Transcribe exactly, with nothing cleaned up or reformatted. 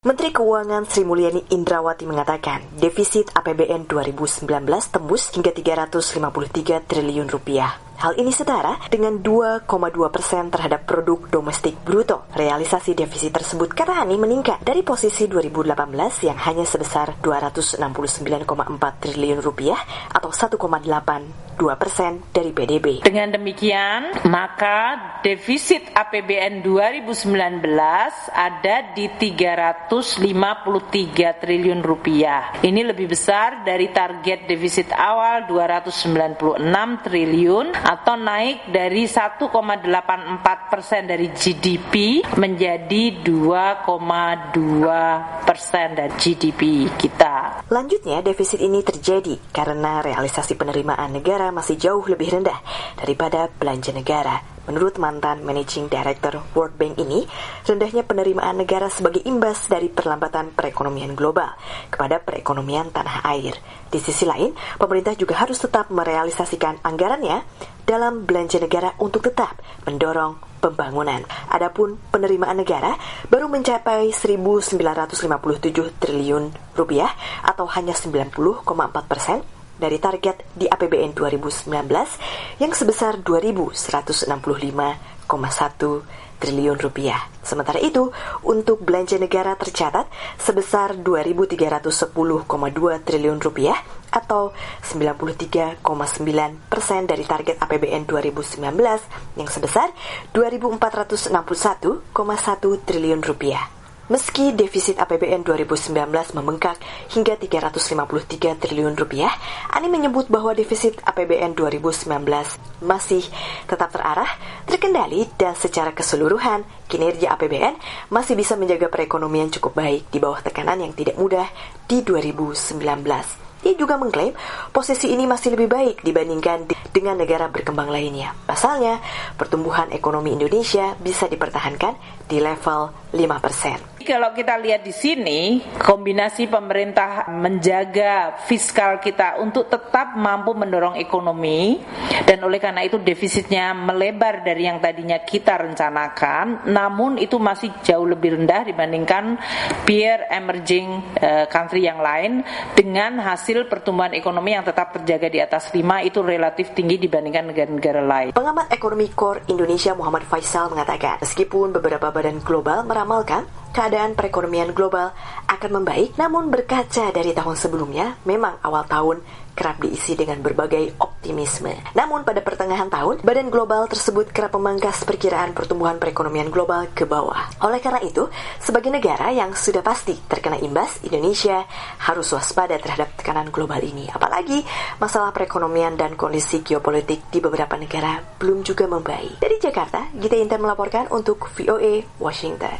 Menteri Keuangan Sri Mulyani Indrawati mengatakan defisit A P B N dua ribu sembilan belas tembus hingga tiga ratus lima puluh tiga triliun rupiah. Hal ini setara dengan dua koma dua persen terhadap produk domestik bruto. Realisasi defisit tersebut kata Ani meningkat dari posisi dua ribu delapan belas yang hanya sebesar dua ratus enam puluh sembilan koma empat triliun rupiah atau satu koma delapan dua persen dari P D B. Dengan demikian, maka defisit A P B N dua ribu sembilan belas ada di tiga ratus lima puluh tiga triliun rupiah. Ini lebih besar dari target defisit awal dua ratus sembilan puluh enam triliun atau naik dari satu koma delapan empat persen dari G D P menjadi dua koma dua persen dari G D P kita. Lanjutnya, defisit ini terjadi karena realisasi penerimaan negara masih jauh lebih rendah daripada belanja negara. Menurut mantan Managing Director World Bank ini, rendahnya penerimaan negara sebagai imbas dari perlambatan perekonomian global kepada perekonomian tanah air. Di sisi lain, pemerintah juga harus tetap merealisasikan anggarannya dalam belanja negara untuk tetap mendorong pembangunan. Adapun penerimaan negara baru mencapai seribu sembilan ratus lima puluh tujuh triliun rupiah atau hanya sembilan puluh koma empat persen dari target di A P B N dua ribu sembilan belas yang sebesar dua ribu seratus enam puluh lima koma satu triliun rupiah. Sementara itu, untuk belanja negara tercatat sebesar dua ribu tiga ratus sepuluh koma dua triliun rupiah atau sembilan puluh tiga koma sembilan persen dari target A P B N dua ribu sembilan belas yang sebesar dua ribu empat ratus enam puluh satu koma satu triliun rupiah. Meski defisit A P B N dua ribu sembilan belas membengkak hingga tiga ratus lima puluh tiga triliun rupiah, Ani menyebut bahwa defisit A P B N dua ribu sembilan belas masih tetap terarah, terkendali, dan secara keseluruhan kinerja A P B N masih bisa menjaga perekonomian cukup baik di bawah tekanan yang tidak mudah di dua ribu sembilan belas. Ia juga mengklaim posisi ini masih lebih baik dibandingkan dengan negara berkembang lainnya. Pasalnya, pertumbuhan ekonomi Indonesia bisa dipertahankan di level lima persen. Kalau kita lihat di sini, kombinasi pemerintah menjaga fiskal kita untuk tetap mampu mendorong ekonomi, dan oleh karena itu defisitnya melebar dari yang tadinya kita rencanakan, namun itu masih jauh lebih rendah dibandingkan peer emerging uh, country yang lain, dengan hasil pertumbuhan ekonomi yang tetap terjaga di atas lima, itu relatif tinggi dibandingkan negara-negara lain. Pengamat ekonomi Core Indonesia Muhammad Faisal mengatakan, meskipun beberapa badan global meramalkan keadaan perekonomian global akan membaik, namun berkaca dari tahun sebelumnya, memang awal tahun kerap diisi dengan berbagai optimisme. Namun pada pertengahan tahun, badan global tersebut kerap memangkas perkiraan pertumbuhan perekonomian global ke bawah. Oleh karena itu, sebagai negara yang sudah pasti terkena imbas, Indonesia harus waspada terhadap tekanan global ini. Apalagi masalah perekonomian dan kondisi geopolitik di beberapa negara belum juga membaik. Dari Jakarta, Gita Intan melaporkan untuk V O A Washington.